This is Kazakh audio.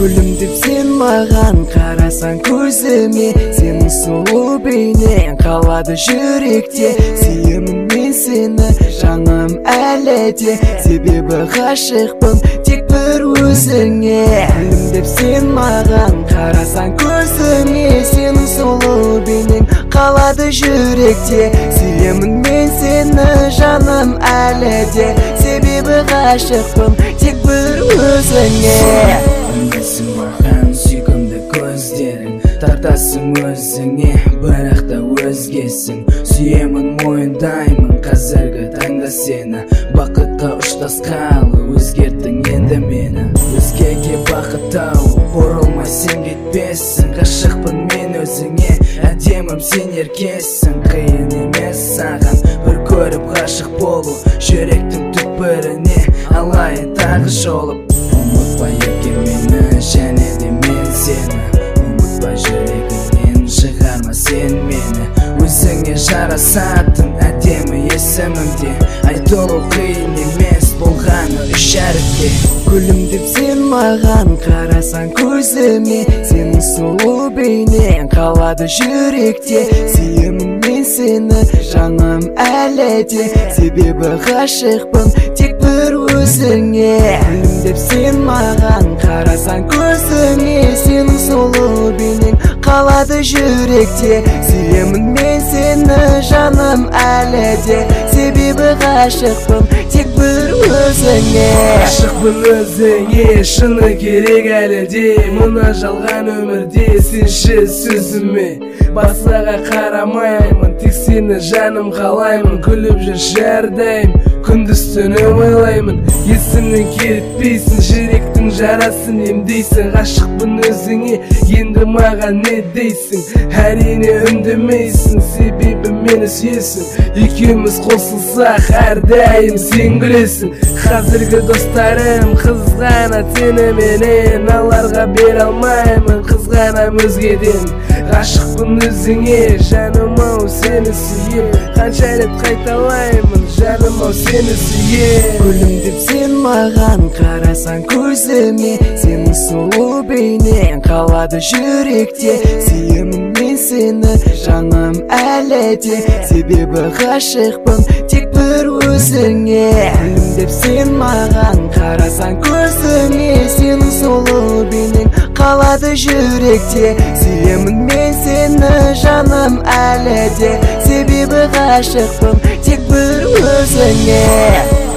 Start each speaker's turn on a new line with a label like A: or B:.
A: Күлімдеп сен маған қарасаң көзіме, сенің сұлу бейнең қалады жүректе. Сүйемін мен сені жаным әлі де, себебі ғашықпын тек бір өзіңе. Күлімдеп сен маған қарасаң көзіме, сенің сұлу бейнең қалады жүректе. Сүйемін мен сені жаным әлі де, себебі ғашықпын тек бір өзіңе.
B: Үндесің маған сүйкімді көздерің, тартасың өзіңе, бірақ та өзгесің. Сүйемін, мойындаймын қазіргі таңда сені, бақытқа ұштасқалы өзгерттің енді мені. Өзгеге бақыт тауып бұрылмай сен кетпессің. Ғашықпын мен өзіңе, әдемім сен еркесің. Қиын емес саған бір көріп ғашық болу, жүректің түкпіріне алайын тағы шолып. Ұмытпа еркем мені, және де мен сені, ұмытпа жүрегіңнен шығарма сен мені. Өзіңе жарасатын әдемі есімімде, айтылу қиын емес болғаны үш әріпте.
A: Күлімдеп сен маған қарасаң көзіме, сенің сұлу бейнең қалады жүректе. Сүйемін мен сені жаным әлі де, себебі ғашықпын тек бір өзіңе. Күлімдеп сен маған қарасаң көзіме, сенің сұлу бейнең қалады жүректе. Сүйемін мен сені жаным әлі де, себебі ғашықпын тек бір өзіңе.
C: Ғашықпын өзіңе, шыны керек әлі де, мына жалған өмірде сенші сөзіме. Басқаға қарамаймын, тек сені жаным қалаймын. Күліп жүрші әрдайым, күндіз түні ойлаймын. Есімнен кетпейсің, жүректің жарасын емдейсің. Ғашықпын өзіңе, енді маған не дейсің? Әрине үндемейсің, себебі мені сүйесің. Екеуміз қосылсақ әрдайым сен күлесің. Қазіргі достарым қызғанады сені менен, аларға бере алмаймын, қызғанам өзгеден. Ғашықпын өзіңе, жаным ау сені сүйем, қанша рет қайталаймын, жаным ау сені сүйем.
A: Күлімдеп сен маған қарасаң көзіме, сенің сұлу бейнең қалады жүректе. Сүйемін мен сені жаным әлі де, себебі ғашықпын тек бір өзіңе. Күлімдеп сен маған қарасаң көзіме, сенің сұлу бейнең қалады жүректе. Сүйемін мен сені жаным әлі де, себебі ғашықпын тек бір өзіңе.